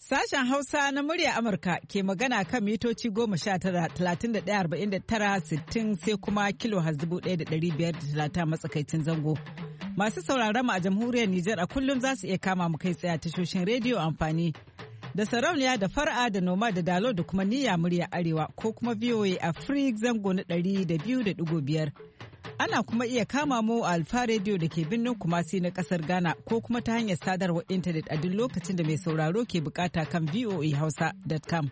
Sashen Hausa na murya Amurka ke magana kan mitoci 19-31-49-60 sai kuma kilo 1,530 matsakaicin zango. Masu sauraron mu a jamhuriyar Nijar a kullum za su iya kama mu kai tsaye tashoshin rediyo amfani da sarauniya da fara'a da noma da dalo da kuma niyya murya arewa ko kuma VOA Africa zango na 200.5. Ana kuma iya kama mu a Alfa Radio da ke birnin Kumasi na kasar Ghana ko kuma ta hanyar sadarwar intanet a duk lokacin da mai sauraro ke bukata kan voahausa.com.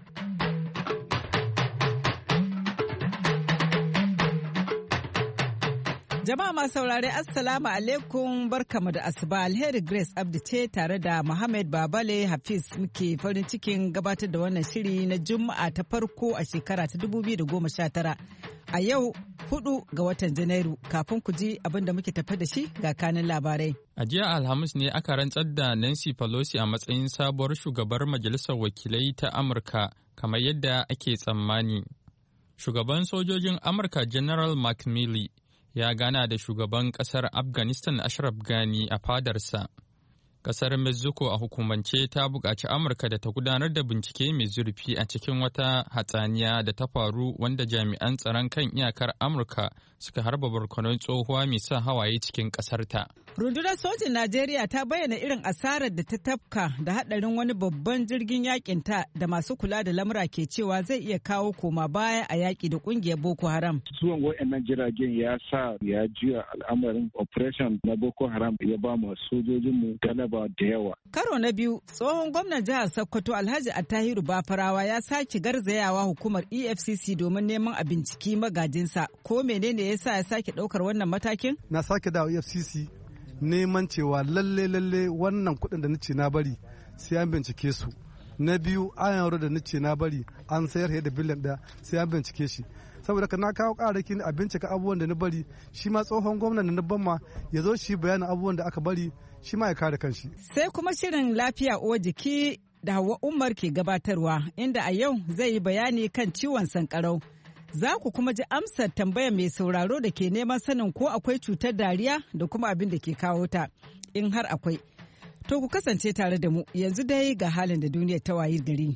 Jama'a masu saurare Assalamu alaikum barkamu da asuba Alheri Grace Abdi ce tare da Muhammad Babale Hafiz muke farin cikin gabatar da wannan shiri na Juma'a ta farko a shekara ta 2019 a yau 4 ga watan Janairu. Kafin ku ji abin da muke tafi da shi ga kanin labarai. A jiya Alhamis ne aka rantsar da Nancy Pelosi a matsayin sabuwar shugabar Majalisar Wakilai ta Amurka kamar yadda ake tsammani. Shugaban sojojin Amurka General Mark Milley ya gana da shugaban kasar Afghanistan Ashraf Ghani a fadarsa. Kasar Mexico a hukumance ta buƙaci Amurka da ta gudanar da bincike mai zurfi a cikin wata hatsaniya da ta faru wanda jami'an tsaron kan iyakar Amurka suka harba barkonon tsohuwa mai sa hawaye cikin ƙasarta. Rundunar sojin Najeriya ta bayyana irin asarar da ta tafka da haɗarin wani babban jirgin yakin ta da masu kula da lamura ke cewa zai iya kawo koma baya a yaƙi da ƙungiyar Boko Haram. Zuwan waɗannan jiragen ya sa ya juya al'amarin operation na Boko Haram ya ba mu sojojinmu galaba da yawa. Karo na biyu, tsohon gwamnan jihar Sokoto Alhaji Attahiru Bafarawa ya sake garzayawa hukumar EFCC domin neman a binciki magajinsa. Ko menene yasa ya sake ɗaukar wannan matakin? Na sake dawo EFCC neman cewa lalle wannan kuɗin da nace na bari sai an bincike su. Na biyu ayan da nace na bari an sayar da biliyan ɗaya sai an bincike shi. Saboda ka na kawo ƙararrakin a bincika abubuwan da na bari shi ma tsohon gwamnan da na bamma ya zo shi bayanin abubuwan da aka bari shi ma ya kare kanshi. Sai kuma shirin lafiya uwar jiki da Hauwa Umar ke gabatarwa inda a yau zai yi bayani kan ciwon sankarau. Za ku kuma ji amsar tambayar mai sauraro da ke neman sanin ko akwai cutar dariya da kuma abin da ke kawo ta in har akwai. To ku kasance tare da mu yanzu dai ga halin da duniyar ta wayi gari.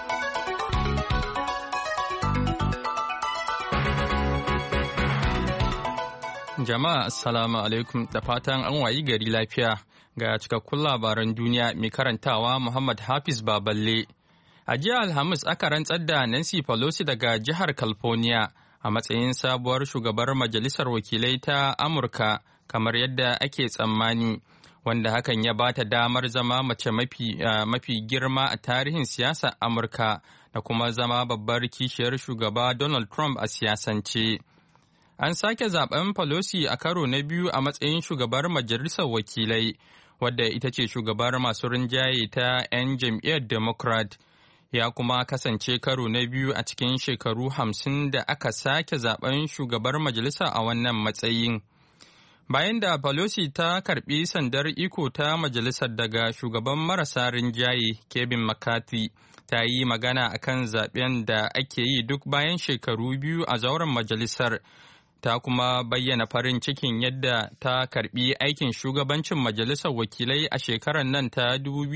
Jama'a assalamu alaikum da fatan an wayi gari lafiya ga cikakkun labaran duniya mai karantawa Muhammad Hafiz Baballe. A jiya Alhamis aka rantsar da Nancy Pelosi daga jihar California a matsayin sabuwar shugabar Majalisar Wakilai ta Amurka kamar yadda ake tsammani, wanda hakan ya ba ta damar zama mace mafi girma a tarihin siyasar Amurka da kuma zama babbar kishiyar shugaba Donald Trump a siyasance. An sake zaben Pelosi a karo na biyu a matsayin shugabar Majalisar Wakilai, wadda ita ce shugabar masu rinjaye ta 'yan jam'iyyar Democrat. Ya kuma kasance karo na biyu a cikin shekaru 50 da aka sake zaben shugabar majalisa a wannan matsayin. Bayan da Pelosi ta karbi sandar iko ta majalisar daga shugaban marasa rinjaye Kevin McCarthy, ta yi magana akan zaben da ake yi duk bayan shekaru biyu a zauren majalisar. Ta kuma bayyana farin cikin yadda ta karbi aikin shugabancin majalisar wakilai a shekarar nan ta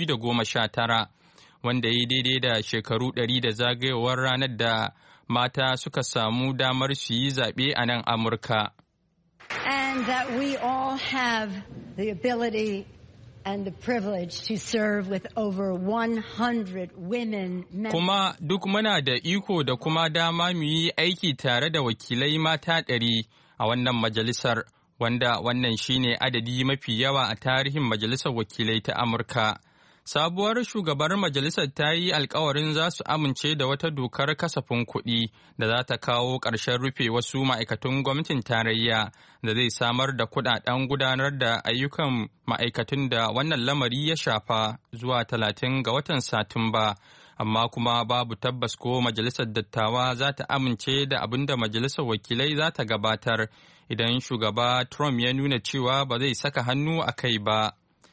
2019. Wanda ya daidai da shekaru 100 da zagayowar ranar da mata suka samu damar su yi zaɓe a nan Amurka. And that we all have the ability and the privilege to serve with over 100 women. Kuma duk muna da iko da kuma dama mu yi aiki tare da wakilai mata 100 a wannan majalisar, wanda wannan shine adadi mafi yawa a tarihin majalisar wakilai ta Amurka. Sabuwar shugabar majalisar ta yi alkawarin za su amince da wata dokar kasafin kuɗi da za ta kawo ƙarshen rufe wasu ma'aikatun gwamnatin tarayya da zai samar da kuɗaɗen gudanar da ayyukan ma'aikatun da wannan lamari ya shafa zuwa 30 ga watan Satumba. Amma kuma babu tabbas ko majalisar dattawa za ta amince da abin da majalisar wakilai za ta gabatar idan shugaba Trump ya nuna cewa ba zai saka hannu a kai ba.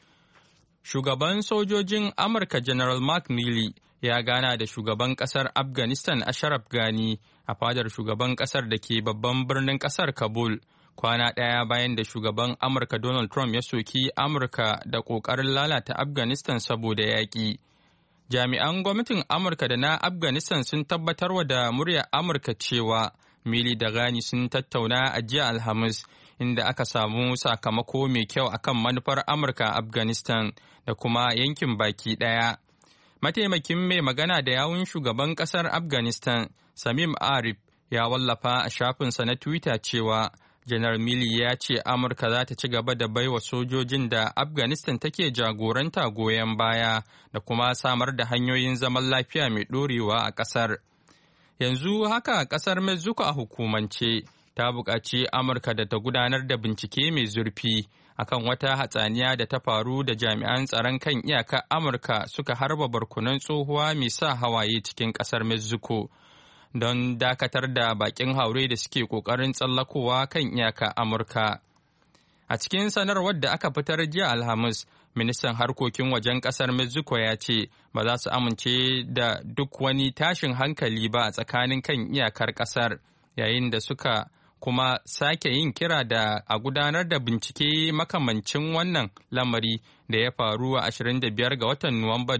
Shugaban sojojin Amurka General Mark Milley ya gana da shugaban kasar Afghanistan Ashraf Ghani a fadar shugaban kasar da ke babban birnin kasar Kabul, kwana ɗaya bayan da shugaban Amurka Donald Trump ya soki Amurka da ƙoƙarin lalata Afghanistan saboda yaƙi. Jami'an gwamnatin Amurka da na Afghanistan sun tabbatarwa da muryar Amurka cewa Mili da Ghani sun tattauna a jiya Alhamis, inda aka samu sakamako mai kyau akan manufar Amurka a Afghanistan da kuma yankin baki ɗaya. Mataimakin mai magana da yawun shugaban ƙasar Afghanistan, Samim Arif, ya wallafa a shafinsa na Twitter cewa Janar Mili ya ce Amurka za ta ci gaba da baiwa sojojin da Afghanistan take jagoranta goyon baya da kuma samar da hanyoyin zaman lafiya mai ɗorewa a ƙasar. Yanzu haka ƙasar Mexico a hukumance ta buƙaci Amurka da ta gudanar da bincike mai zurfi akan wata hatsaniya da ta faru da jami'an tsaron kan iyakar Amurka suka harba barkunan tsohuwa mai sa hawaye cikin ƙasar Mexico don dakatar da bakin haure da suke ƙoƙarin tsallakowa kan iyakar Amurka. A cikin sanarwar da aka fitar jiya Alhamis, ministan harkokin wajen ƙasar Mexico ya ce ba za su amince da duk wani tashin hankali ba a tsakanin kan iyakar ƙasar, yayin da suka kuma sake yin kira da a gudanar da bincike makamancin wannan lamari da ya faru a 25 ga watan Nuwambar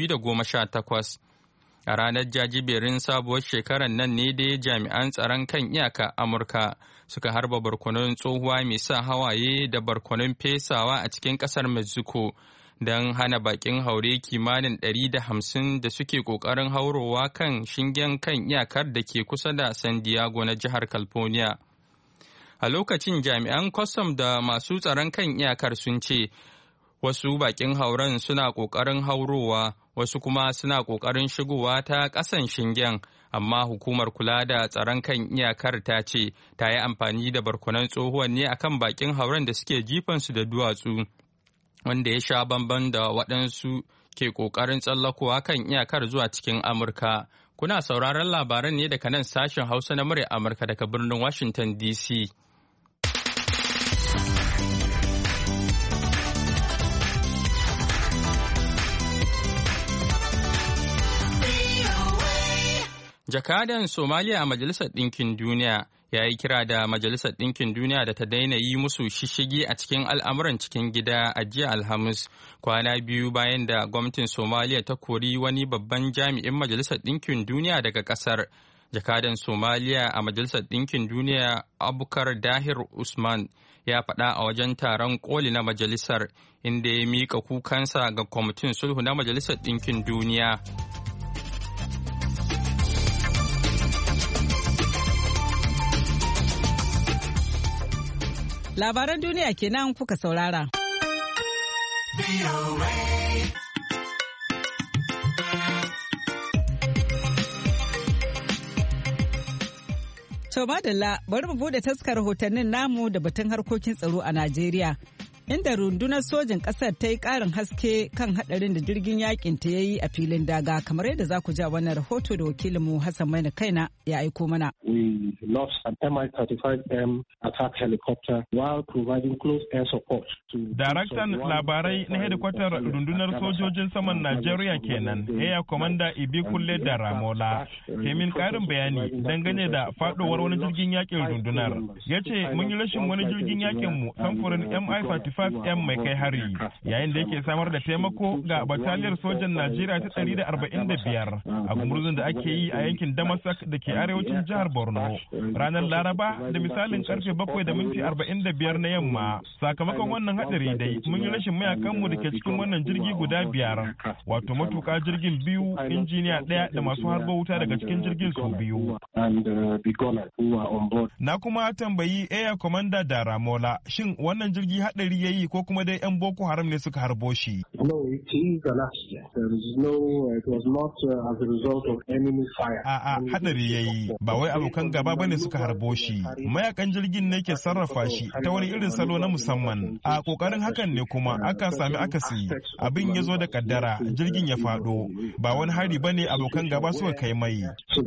2018. A ranar jajiberin sabuwar shekarar nan ne dai jami'an tsaron kan iyaka Amurka suka harba barkonon tsohuwa mai sa hawaye da barkonon fesawa a cikin ƙasar Mexico don hana bakin haure kimanin 150 da suke ƙoƙarin haurowa kan shingen kan iyakar da ke kusa da San Diego na jihar California. A lokacin jami'an kwastam da masu tsaron kan iyakar sun ce wasu bakin hauren suna ƙoƙarin haurowa, wasu kuma suna ƙoƙarin shigowa ta ƙasan shingen, amma hukumar kula da tsaron kan iyakar ta ce ta yi amfani da barkonan tsohuwan ne akan bakin hauren da suke jifansu da duwatsu, wanda ya sha bamban da waɗansu ke ƙoƙarin tsallakowa kan iyakar zuwa cikin Amurka. Kuna sauraron labaran ne daga nan sashen Hausa na murya Amurka daga birnin Washington DC. Jakadan Somaliya a Majalisar Ɗinkin Duniya ya yi kira da Majalisar Ɗinkin Duniya da ta daina yi musu shishigi a cikin al'amuran cikin gida a jiya Alhamis, kwana biyu bayan da gwamnatin Somaliya ta kori wani babban jami'in Majalisar Ɗinkin Duniya daga ƙasar. Jakadan Somaliya a Majalisar Ɗinkin Duniya Abukar Dahir Usman ya faɗa a wajen taron koli na majalisar, inda ya miƙa kukansa ga kwamitin sulhu na Majalisar Ɗinkin Duniya. Labaran duniya kenan kuka saurara. To madalla, bari mu bude taskar rahotannin namu da batun harkokin tsaro a Najeriya. Inda rundunar sojin ƙasar ta yi ƙarin haske kan haɗarin da jirgin yakin ta ya yi a filin daga, kamar yadda za ku ja wannan rahoto da wakilinmu Hassan Maina Kaina ya aiko mana. We lost an Mi-35M attack helicopter while providing close air support to... Daraktan labarai na hedikwatar rundunar sojojin saman Najeriya kenan, Air Commander Ibi Kulle da Ramola, ke min ƙarin bayani dangane da faɗowar wani jirgin yakin rundunar. Ya ce mun yi rashin wani jirgin yakinmu samfurin Mi-35M mai kai hari, yayin da yake samar da taimako ga bataliyar sojan Najeriya ta 145 a gumurzun da ake yi a yankin Damasak da ke arewacin jihar Borno. Ranar Laraba da misalin karfe 7:45 na yamma, sakamakon wannan hadari dai mun yi rashin mayakanmu da ke cikin wannan jirgi guda 5, wato matuka jirgin 2, injiniya 1 da masu harba wuta daga cikin jirgin su 2. Na kuma tambayi Air Commander da Ramola, shin wannan jirgi hadari yayi ko kuma dai 'yan Boko Haram ne suka harbo shi? A'a, hadari yayi, ba wai abokan gaba bane suka harbo shi. Mayakan jirgin ne ke sarrafa shi ta wani irin salo na musamman. A kokarin hakan ne kuma aka sami akasi. Abin ya zo da kaddara, jirgin ya fado. Ba wani hari bane abokan gaba suka kai mai.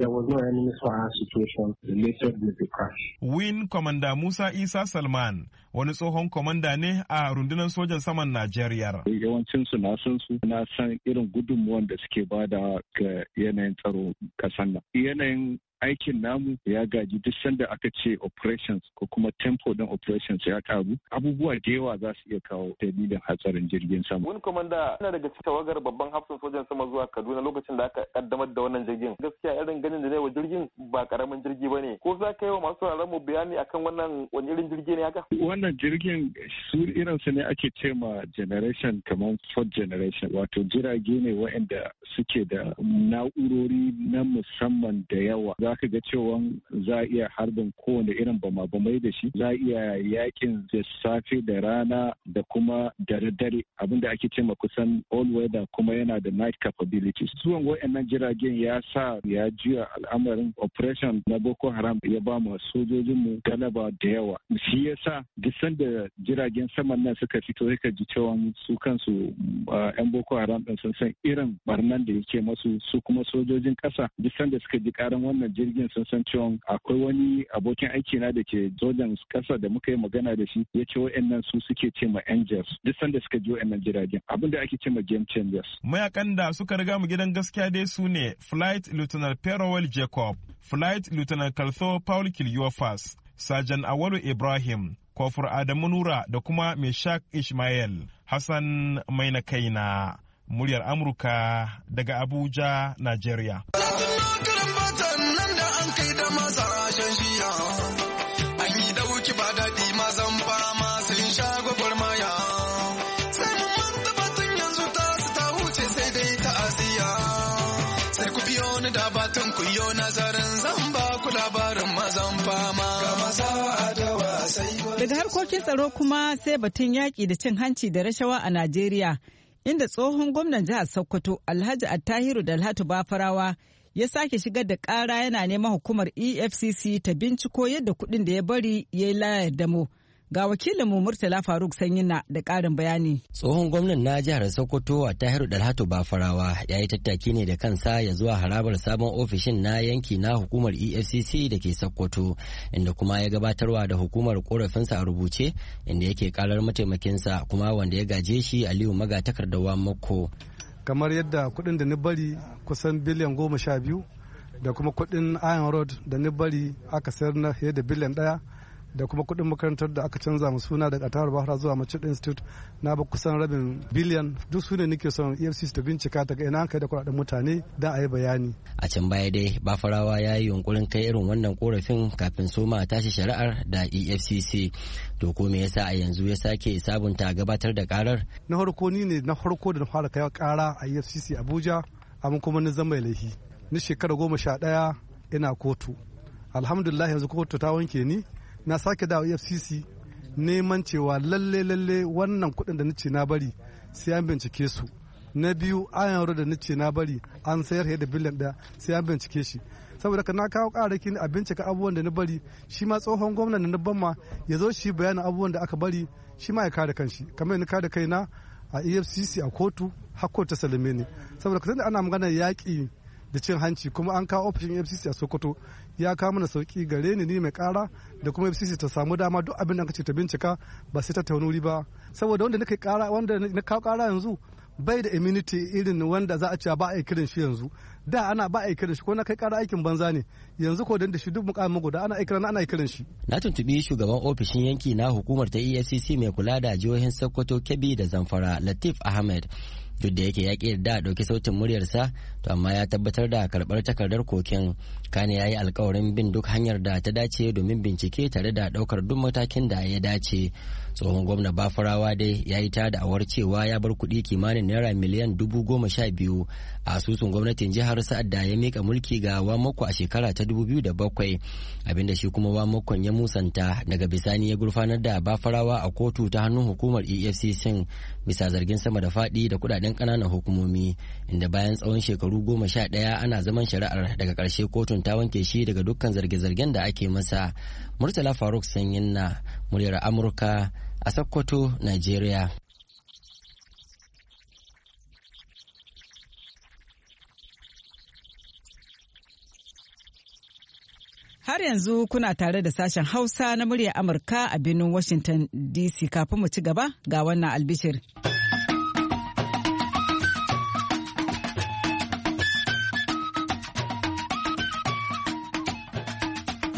Wing Commander Musa Isa Salman, wani tsohon komanda ne a rundunar sojan saman Najeriya. Yawancin su na san irin gudunmuwan da suke bada ga yanayin tsaro kasan nan. Yanayin aikin namu ya gaji duk sanda aka ce operations ko kuma tempo din operations ya karu abubuwa da yawa za su iya kawo dalilin hatsarin jirgin sama. Wani komanda yana daga cikin tawagar babban hafsin sojan sama zuwa Kaduna lokacin da aka kaddamar da wannan jirgin. Gaskiya irin ganin da ne wa jirgin ba karamin jirgi ba ne. Ko za ka yi wa masu sauraron mu bayani akan wannan wani irin jirgi ne haka? Wannan jirgin su irinsu ne ake ce ma generation kamar fourth generation wato jirage ne waɗanda suke da na'urori na musamman da yawa. Za ka ga cewa za a iya harbin kowane irin bama-bamai da shi, za a iya yakin da safe da rana da kuma dare abinda ake ce ma kusan all weather kuma yana da night capabilities. Zuwan waɗannan jiragen ya sa ya juya al'amarin operation na Boko Haram ya ba mu sojojinmu galaba da yawa. Shi ya sa duk sanda jiragen saman nan suka fito sai ji cewa su kansu 'yan Boko Haram ɗin sun san irin barnan da yake masu su kuma sojojin ƙasa duk sanda suka ji karan wannan jirgin sun san cewa akwai wani abokin aiki na da ke sojan ƙasa da muka yi magana da shi ya ce wa'annan su suke ce ma angels duk sanda suka ji wa'annan jiragen abinda ake ce ma game changers. Mayakan da suka riga mu gidan gaskiya dai su ne Flight Lieutenant Perowell Jacob, Flight Lieutenant Kaltho Paul Kilyofas, Sajan Awalu Ibrahim, Kofur Adamu Nura da kuma Meshak Ishmael. Hassan Maina Kaina, muryar Amurka daga Abuja, Nigeria. Daga harkokin tsaro kuma sai batun yaƙi da cin hanci da rashawa a Najeriya, inda tsohon gwamnan jihar Sokoto Alhaji Attahiru Dalhatu Bafarawa ya sake shigar da ƙara yana neman hukumar EFCC ta binciko yadda kuɗin da ya bari ya yi layar damo. Ga wakilinmu Murtala Faruk Sanyina da ƙarin bayani. Tsohon gwamnan na jihar Sokoto Attahiru Dalhatu Bafarawa ya yi tattaki ne da kansa ya zuwa harabar sabon ofishin na yanki na hukumar EFCC da ke Sokoto, inda kuma ya gabatarwa da hukumar korafinsa a rubuce, inda yake karar mataimakinsa kuma wanda ya gaje shi Aliyu Magatakardawa Makko. Kamar yadda kuɗin da ni bari kusan biliyan 12 da kuma kuɗin Iron Road da ni bari aka sayar na fiye da biliyan 1 da kuma kuɗin makarantar da aka canza mu suna daga Atawar Bahra zuwa Machid Institute na ba kusan rabin biliyan. Duk su ne nake son EFCC ta bincika ta ga ina kai da kuɗaɗen mutane da a yi bayani. A can baya dai Bafarawa ya yi yunkurin kai irin wannan korafin kafin soma tashi shari'ar da EFCC. To ko me yasa a yanzu ya sake sabunta gabatar da karar? Na farko ni ne na farko da na fara kai kara a EFCC Abuja, amma kuma ni zama laifi. Ni shekara 11 ina kotu. Alhamdulillah yanzu kotu ta wanke ni. Na sake dawo EFCC neman cewa lalle wannan kuɗin da nace na bari sai an bincike su. Na biyu ayan da nace na bari an sayar da biliyan 1 sai an bincike shi. Saboda ka na kawo ƙararraki a bincika abubuwan da na bari, shi ma tsohon gwamnan da na ban ma ya zo shi bayanin abubuwan da aka bari, shi ma ya kare kanshi kamar ni kare kaina a EFCC a kotu har kotu ta salame ni. Saboda ka sani ana magana yaƙi da cin hanci kuma an kawo ofishin FCC a Sokoto ya kawo mana sauki gare ni mai kara da kuma FCC ta samu dama duk abin da aka ce ta bincika ba sai ta taunuri ba, saboda wanda nake kara wanda na kawo kara yanzu bai da immunity irin wanda za a ce ba a yi kiran shi yanzu. Da ana ba a yi kiran shi ko na kai kara aikin banza ne, yanzu ko da shi duk mukamin guda ana yi kiran shi. Na tuntubi shugaban ofishin yanki na hukumar ta EFCC mai kula da jihohin Sokoto, Kebbi da Zamfara, Latif Ahmed. Duk da yake ya ƙi da ɗauki sautin muryarsa, to amma ya tabbatar da karɓar takardar koken. Kane ya yi alkawarin bin duk hanyar da ta dace domin bincike tare da ɗaukar duk matakin da ya dace. Tsohon gwamna Bafarawa dai ya yi ta da'awar cewa ya bar kuɗi kimanin naira miliyan 12,000 a asusun gwamnatin jihar sa'ad da ya mika mulki ga Wamako a shekara ta 2007, abinda shi kuma Wamakon ya musanta. Daga bisani ya gurfanar da Bafarawa a kotu ta hannun hukumar EFCC bisa zargin sama da faɗi da kuɗaɗen ƙananan hukumomi, inda bayan tsawon shekaru 11 ana zaman shari'ar, daga ƙarshe kotun ta wanke shi daga dukkan zarge-zargen da ake masa. Murtala Faruk Sanyin na muryar Amurka a Sokoto, Nigeria. Har yanzu kuna tare da sashen Hausa na muryar Amurka a birnin Washington DC. Kafin mu ci gaba ga wannan albishir.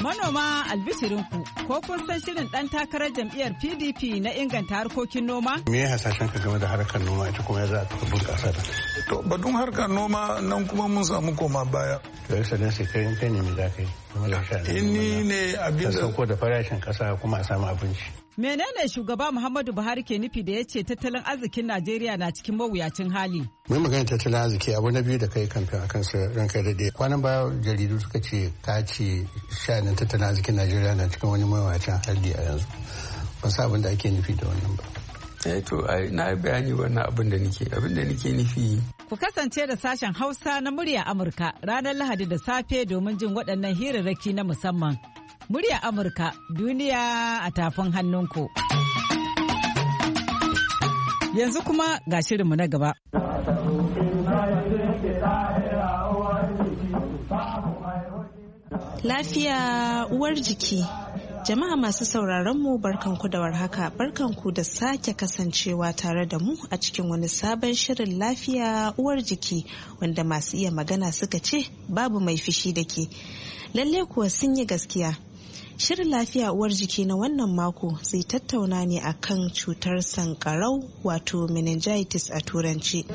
Manoma albishirinku ko kun san shirin ɗan takarar jam'iyyar PDP na inganta harkokin noma? Me ya hasashen ka game da harkar noma ita kuma ya za a bunƙasa ta? To batun harkar noma nan kuma mun samu koma baya. To yau sanin sai kai ne me za ka yi? Inni ne abin da sauko da farashin ƙasa kuma a samu abinci. Menene shugaba Muhammadu Buhari ke nufi da ya ce tattalin arzikin Najeriya na cikin mawuyacin hali? Mun magana tattalin arziki abu na biyu da kai kamfen a kansa ranka da dai. Kwanan baya jaridu suka ce ka ce sha'anin tattalin arzikin Najeriya na cikin wani mawuyacin hali a yanzu. Ban san abin da ake nufi da wannan ba. To na bayani wannan abin da nake nufi. Ku kasance da sashen Hausa na murya Amurka ranar Lahadi da safe domin jin waɗannan hirarraki na musamman. Murya Amurka, duniya a tafin hannunku. Yanzu kuma ga shirinmu na gaba. Lafiya uwar jiki. Jama'a masu sauraron mu barkanku da warhaka, barkanku da sake kasancewa tare da mu a cikin wani sabon shirin lafiya uwar jiki wanda masu iya magana suka ce babu mai fishi da ke. Lalle kuwa sun yi gaskiya. Shirin lafiya uwar jiki na wannan mako zai tattauna ne akan cutar sankarau wato meningitis a turanci.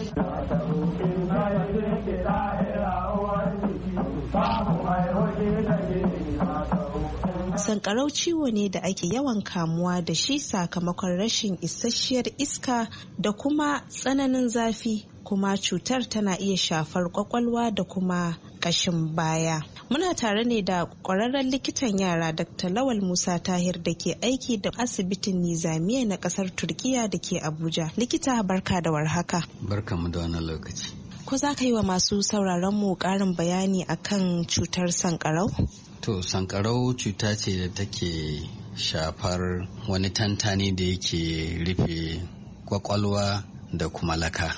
Sankarau ciwo ne da ake yawan kamuwa da shi sakamakon rashin isasshiyar iska da kuma tsananin zafi, kuma cutar tana iya shafar kwakwalwa da kuma kashin baya. Muna tare ne da ƙwararren likitan yara Dr. Lawal Musa Tahir da ke aiki da asibitin Nizamiya na ƙasar Turkiya da ke Abuja. Likita barka da warhaka. Barkanmu da wannan lokaci. Ko za ka yi wa masu sauraron mu ƙarin bayani akan cutar sankarau? To sankarau cuta ce da take shafar wani tantani da yake rufe kwakwalwa da kuma laka.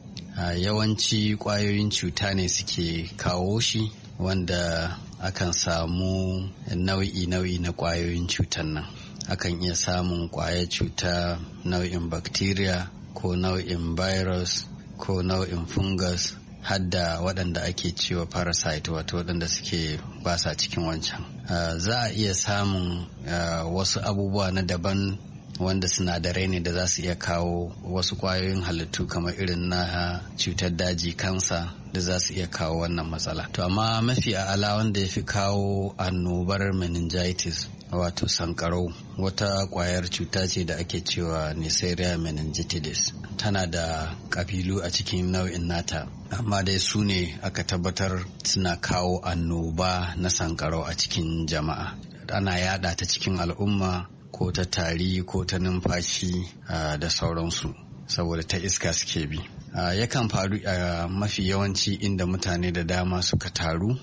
Yawanci ƙwayoyin cuta ne suke kawo shi, wanda akan samu nau'i na ƙwayoyin cutar nan. Akan iya samun ƙwayar cuta nau'in bacteria ko nau'in virus ko nau'in fungus, hadda waɗanda ake cewa parasite, wato waɗanda suke basa cikin wancan. Za a iya samun wasu abubuwa na daban wanda sinadarai ne da za su iya kawo wasu ƙwayoyin halittu kamar irin na cutar daji, kansa, da za su iya kawo wannan matsala. To amma mafi a'ala wanda ya fi kawo annobar meningitis wato sankarau wata ƙwayar cuta ce da ake cewa Neisseria meningitidis. Tana da ƙabilu a cikin nau'in nata, amma dai su ne aka tabbatar suna kawo annoba na sankarau a cikin jama'a. Ana yada ta cikin al'umma ko ta tari ko ta numfashi da sauransu, saboda ta iska suke bi. Yakan faru a mafi yawanci inda mutane da dama suka taru,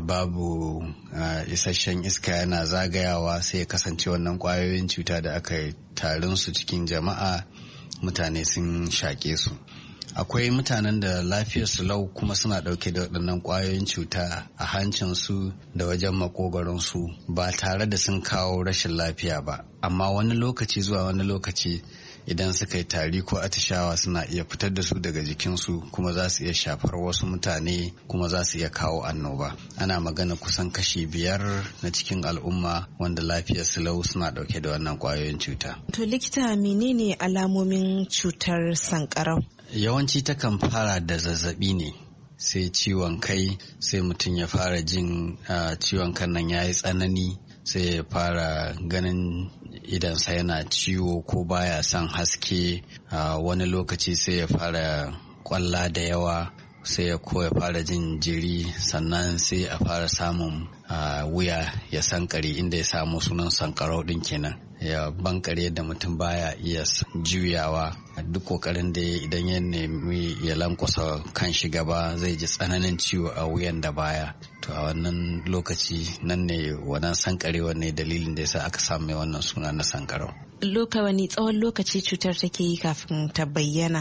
babu isasshen iska yana zagayawa, sai ya kasance wannan ƙwayoyin cuta da aka yi tarin su cikin jama'a mutane sun shaƙe su. Akwai mutanen da lafiyar su lau kuma suna ɗauke da waɗannan ƙwayoyin cuta a hancinsu da wajen makogaronsu ba tare da sun kawo rashin lafiya ba, amma wani lokaci zuwa wani lokaci idan suka yi tari ko atishawa suna iya fitar da su daga jikinsu, kuma za su iya shafar wasu mutane, kuma za su iya kawo annoba. Ana magana kusan kashi 5 na cikin al'umma wanda lafiyar su lau suna ɗauke da wannan ƙwayoyin cuta. To likita, menene alamomin cutar sankarau? Yawanci takan fara da zazzabi ne, sai ciwon kai, sai mutum ya fara jin ciwon kan nan ya yi tsanani, sai ya fara ganin idansa yana ciwo ko baya son haske. Wani lokaci sai ya fara kwalla da yawa, sai ya fara jin jiri, sannan sai a fara samun wuya ya sankare, inda ya samu sunan sankarau din kenan. Ya bankare da mutum baya iya juyawa, duk kokarin da idan ya nemi ya lankwasa kan shi gaba zai ji tsananin ciwo a wuyan da baya. To a wannan lokaci nan ne wannan sankarewa ne dalilin da yasa aka samu wannan suna na sankarau. Wani tsawon lokaci cutar take yi kafin ta bayyana?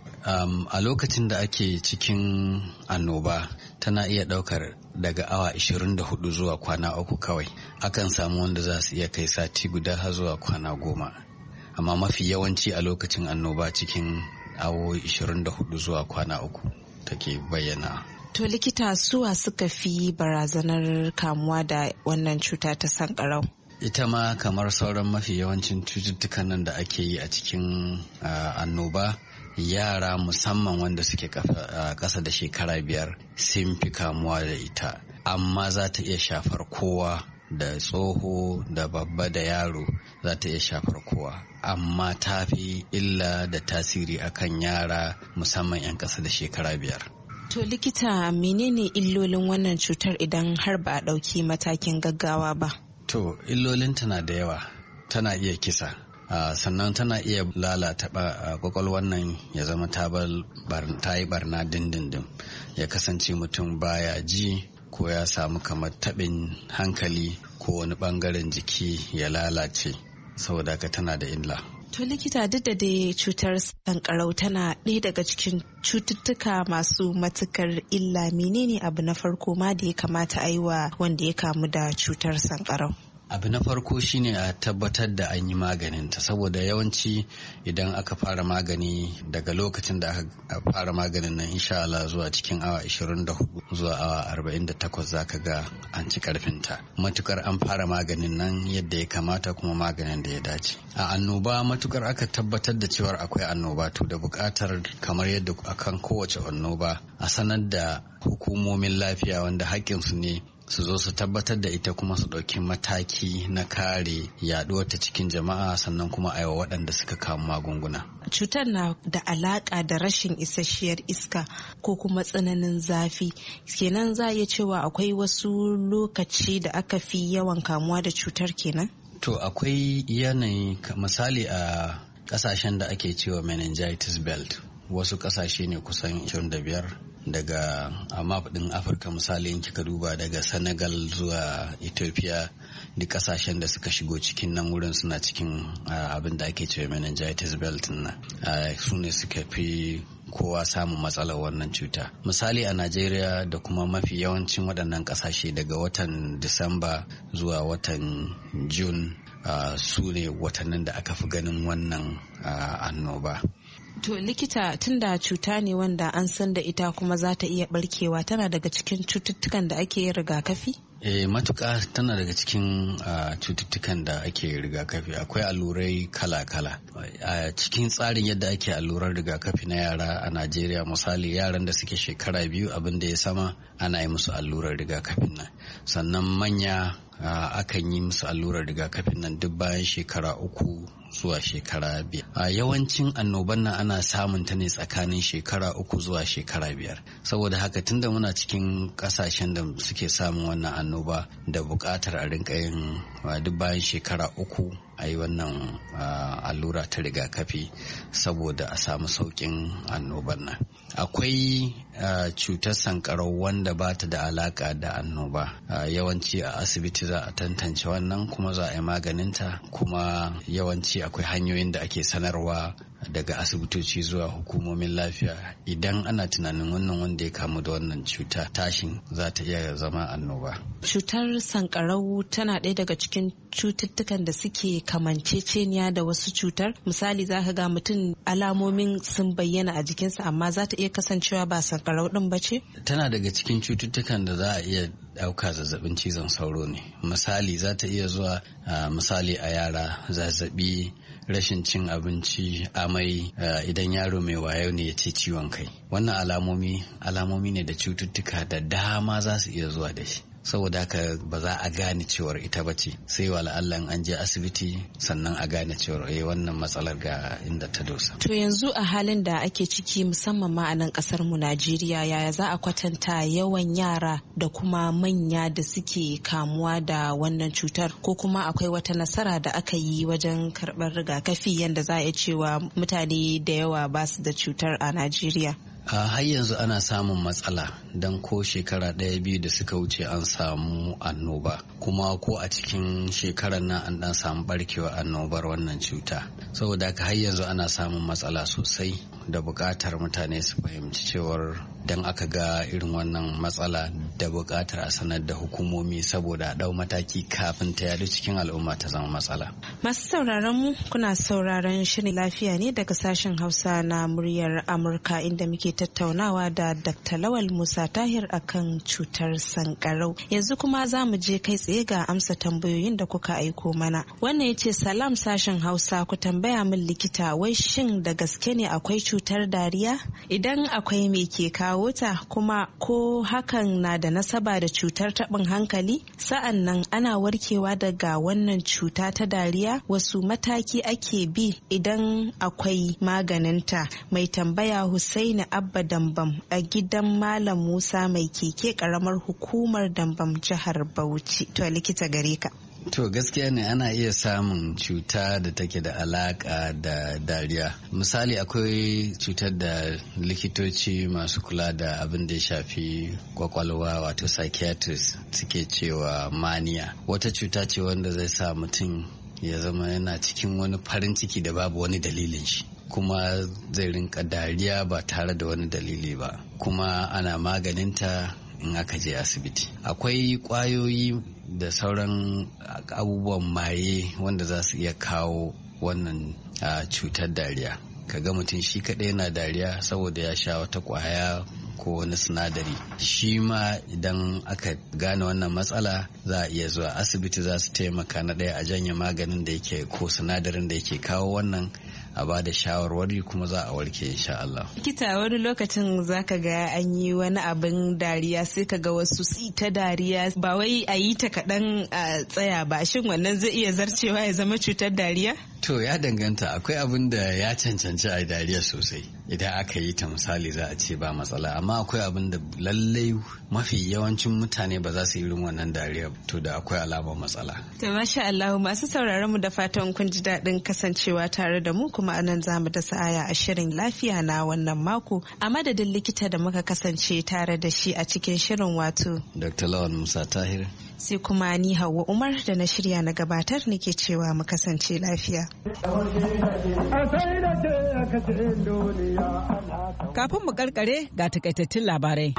A lokacin da ake cikin annoba tana iya ɗaukar daga awa 24 zuwa kwana 3 kawai. Akan samu wanda za su iya kai sati guda har zuwa kwana 10, amma mafi yawanci a lokacin annoba cikin awowi 24 zuwa kwana 3 take bayyana. To likita, suwa suka fi barazanar kamuwa da wannan cuta ta sankarau? Ita ma kamar sauran mafi yawancin cututtukan nan da ake yi a cikin annoba, yara musamman wanda suke ƙasa da shekara 5 sun fi kamuwa da ita, amma za ta iya shafar kowa, da tsoho da babba da yaro za ta iya shafar kowa, amma ta fi illa da tasiri akan yara musamman 'yan ƙasa da shekara 5. To likita, menene illolin wannan cutar idan har ba a ɗauki matakin gaggawa ba? To illolin tana da yawa, tana iya kisa, sannan tana iya lalata kwakwalwar nan ya zama ta yi barna dindindin, ya kasance mutum baya ji ko ya samu kamar taɓin hankali ko wani ɓangaren jiki ya lalace, saboda haka tana da illa. To likita, duk da dai cutar sankarau tana ɗaya daga cikin cututtuka masu matukar illa, menene abu na farko ma da ya kamata a yi wa wanda ya kamu da cutar sankarau? Abu na farko shine a tabbatar da an yi maganinta, saboda yawanci idan aka fara magani daga lokacin da aka fara maganin nan insha Allah zuwa cikin awa 24 zuwa awa 48 zaka ga an ci karfinta, matukar an fara maganin nan yadda ya kamata kuma maganin da ya dace. A annoba matukar aka tabbatar da cewar akwai annoba, to da bukatar kamar yadda akan kowace annoba a sanar da hukumomin lafiya wanda haƙƙinsu ne su zo su tabbatar da ita, kuma su ɗauki mataki na kare yaɗuwar ta cikin jama'a, sannan kuma a yi wa waɗanda suka kamu magunguna. Cutar na da alaƙa da rashin isasshiyar iska ko kuma tsananin zafi, kenan za a iya cewa akwai wasu lokaci da aka fi yawan kamuwa da cutar kenan? To akwai yanayi, misali a ƙasashen da ake cewa meningitis belt, wasu ƙasashe ne kusan 25 daga map din Afirka, misali in kika duba daga Senegal zuwa Ethiopia, duk kasashen da suka shigo cikin nan wurin suna cikin abin da ake cewa meningitis belt na su ne suka fi kowa samun matsalar wannan cuta. Misali a Najeriya da kuma mafi yawancin waɗannan kasashe daga watan Disamba zuwa watan June su ne watannin da aka fi ganin wannan annoba. To likita, tunda cuta ne wanda an san da ita kuma za ta iya barkewa, tana daga cikin cututtukan da ake yin rigakafi? Matuƙa tana daga cikin cututtukan da ake rigakafi. Akwai allurai kala-kala. A cikin tsarin yadda ake allurar rigakafi na yara a Najeriya, misali yaran da suke shekara 2 abin da ya sama ana yi musu allurar rigakafin nan. Sannan manya akan yi musu allurar rigakafin nan duk bayan shekara 3 zuwa shekara 5. A yawancin annoban nan ana samun ta ne tsakanin shekara 3 zuwa shekara 5. Saboda haka tunda muna cikin kasashen da suke samun wannan annoba, da buƙatar a rinka yin duk bayan shekara 3 a yi wannan allura ta rigakafi saboda a samu sauƙin annoban nan. Akwai cutar sankarau wanda ba ta da alaka da annoba. Yawanci a asibiti za a tantance wannan, kuma za a yi maganinta, kuma yawanci akwai hanyoyin da ake sanarwa daga asibitoci zuwa hukumomin lafiya idan ana tunanin wannan wanda ya kamu da wannan cuta tashin za ta iya zama annoba. Cutar sankarau tana ɗaya daga cikin cututtukan da suke kamanceceniya da wasu cutar. Misali, za ka ga mutum alamomin sun bayyana a jikinsa, amma za ta iya kasancewa ba sankarau ɗin ba ce? Tana daga cikin cututtukan da za a iya ɗauka zazzabin cizon sauro ne. Misali, za ta iya zuwa misali a yara, zazzabi, rashin cin abinci, amai, idan yaro mai wayo ne ya ce ciwon kai. Wannan alamomi ne da cututtuka da dama za su iya zuwa da shi. Saboda haka ba za a gane cewar ita ba ce, sai wa la'allan an je asibiti sannan a gane cewar wannan matsalar ga inda ta dosa. To yanzu a halin da ake ciki, musamman ma a nan kasar mu Najeriya, yaya za a kwatanta yawan yara da kuma manya da suke kamuwa da wannan cutar, ko kuma akwai wata nasara da aka yi wajen karɓar rigakafi yadda za a iya cewa mutane da yawa ba su da cutar a Najeriya? Har yanzu ana samun matsala, don ko shekara 1-2 da suka wuce an samu annoba, kuma ko a cikin shekarar nan an dan samu barkewa annobar wannan cuta. Saboda haka har yanzu ana samun matsala sosai da buƙatar mutane su fahimci cewar dan aka ga irin wannan matsala da buƙatar a sanar da hukumomi saboda a ɗau mataki kafin ta yadu cikin al'umma ta zama matsala. Masu sauraron mu kuna sauraron shirin lafiya ne daga sashen Hausa na muryar Amurka inda muke tattaunawa da Dr. Lawal Musa Tahir akan cutar sankarau. Yanzu kuma za mu je kai tsaye ga amsa tambayoyin da kuka aiko mana. Wannan ya ce salam sashen Hausa, ku tambaya min likita wai shin da gaske ne akwai cutar dariya? Idan akwai me ke kawo ta, kuma ko hakan na da nasaba da cutar taɓin hankali? Sa'an nan ana warkewa daga wannan cuta ta dariya? Wasu mataki ake bi idan akwai maganinta? Mai tambaya Husaini Abba Dambam a gidan Malam Musa mai keke karamar hukumar Dambam jihar Bauchi. To likita gare ka. To gaskiya ne ana iya samun cuta da take da alaka da dariya. Misali akwai cutar da likitoci masu kula da abin da ya shafi kwakwalwa wato psychiatrist suke cewa mania. Wata cuta ce wanda zai sa mutum ya zama yana cikin wani farin ciki da babu wani dalilin shi, kuma zai rinka dariya ba tare da wani dalili ba, kuma ana maganinta in aka je asibiti. Akwai kwayoyi da sauran abubuwan maye wanda za su iya kawo wannan cutar dariya. Kaga mutum shi kaɗai yana dariya saboda ya sha wata kwaya ko wani sinadari. Shi ma idan aka gane wannan matsala za a iya zuwa asibiti, za su taimaka na ɗaya a janye maganin da yake ko sinadarin da yake kawo wannan, a ba da shawarwari kuma za a warke insha Allah. Likita, wani lokacin zaka ga an yi wani abin dariya sai ka ga wasu ta dariya ba wai a yi ta kaɗan a tsaya ba, shin wannan zai iya zarcewa ya zama cutar dariya? To ya danganta, akwai abin da ya cancanci a dariya sosai idan aka yi ta misali za a ce ba matsala, amma akwai abin da lallai mafi yawancin mutane ba za su yi irin wannan dariya, to da akwai alamar matsala. To masha Allah, masu sauraron mu da fatan kun ji daɗin kasancewa tare da mu, kuma anan za mu dasa aya a shirin lafiya na wannan mako a madadin likita da muka kasance tare da shi a cikin shirin, wato Dr. Lawal Musa Tahir. Sai kuma ni Hauwa Umar da na shirya na gabatar nake cewa mu kasance lafiya. Kafin mu karkare ga takaitattun labarai.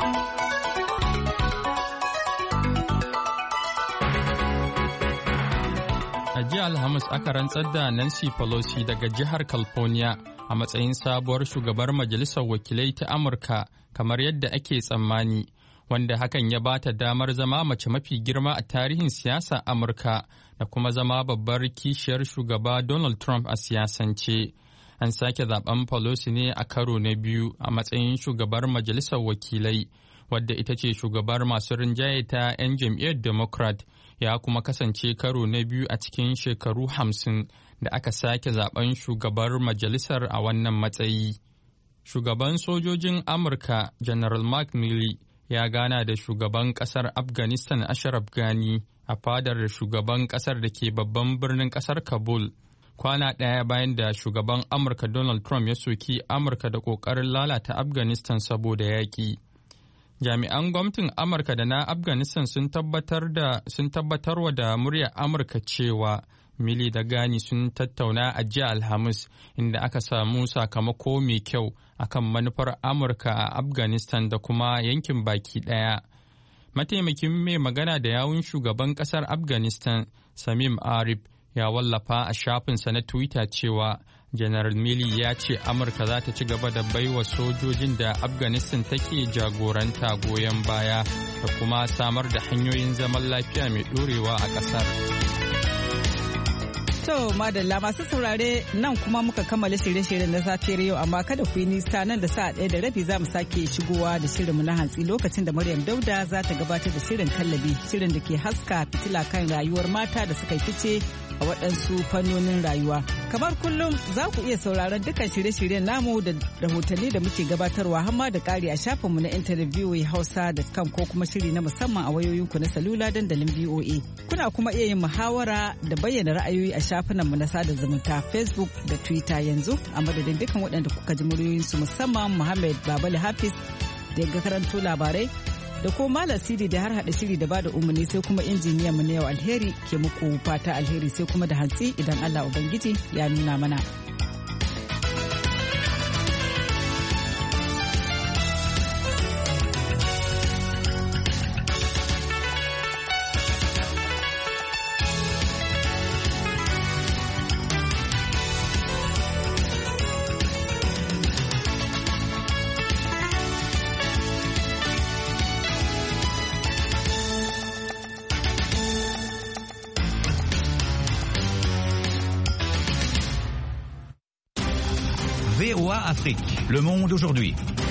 A jiya Alhamis aka rantsar da Nancy Pelosi daga jihar California a matsayin sabuwar shugabar Majalisar Wakilai ta Amurka, kamar yadda ake tsammani, wanda hakan ya ba ta damar zama mace mafi girma a tarihin siyasa Amurka da kuma zama babbar kishiyar shugaba Donald Trump a siyasance. An sake zaben Pelosi ne a karo na biyu a matsayin shugabar Majalisar Wakilai, wadda ita ce shugabar masu rinjaye ta 'yan jam'iyyar Democrat, ya kuma kasance karo na biyu a cikin shekaru 50 da aka sake zaben shugabar majalisar a wannan matsayi. Shugaban sojojin Amurka General Mark Milley ya gana da shugaban kasar Afghanistan Ashraf Ghani a fadar shugaban kasar da ke babban birnin kasar Kabul, kwana ɗaya bayan da shugaban Amurka Donald Trump ya soki Amurka da ƙoƙarin lalata Afghanistan saboda yaƙi. Jami'an gwamnatin Amurka da na Afghanistan sun tabbatarwa da muryar Amurka cewa Milley da Ghani sun tattauna a jiya Alhamis, inda aka samu sakamako mai kyau akan manufar Amurka a Afghanistan da kuma yankin baki ɗaya. Mataimakin mai magana da yawun shugaban ƙasar Afghanistan, Samim Arif, ya wallafa a shafinsa na Twitter cewa General Milley ya ce Amurka za ta ci gaba da baiwa sojojin da Afghanistan take jagoranta goyon baya da kuma samar da hanyoyin zaman lafiya mai ɗorewa a ƙasar. To madalla masu saurare, nan kuma muka kammala shirye-shiryen na safiyar yau, amma kada ku yi nisa, nan da sa'a 1:30 za mu sake shigowa da shirinmu na hantsi, lokacin da Maryam Dauda za ta gabatar da shirin kallabi, shirin da ke haska fitila kan rayuwar mata da suka fice a waɗansu fannonin rayuwa. Kamar kullum za ku iya sauraron dukkan shirye-shiryen namu da rahotanni da muke gabatarwa, hamma da ƙari a shafinmu na intanet voahausa.com ko kuma shiri na musamman a wayoyinku na salula dandalin VOA. Kuna kuma iya yin muhawara da bayyana ra'ayoyi a shafinanmu na sada zumunta Facebook da Twitter yanzu, a madadin dukkan waɗanda kuka ji muryoyinsu, musamman Muhammad Babali Hafiz da ya karanto labarai, da ko Malam Sidi da har hada shiri da bada umarni, sai kuma injiniyan mu na yau. Alheri ke muku fata alheri, sai kuma da hantsi idan Allah Ubangiji ya nuna mana. VOA Afrique, Le Monde aujourd'hui.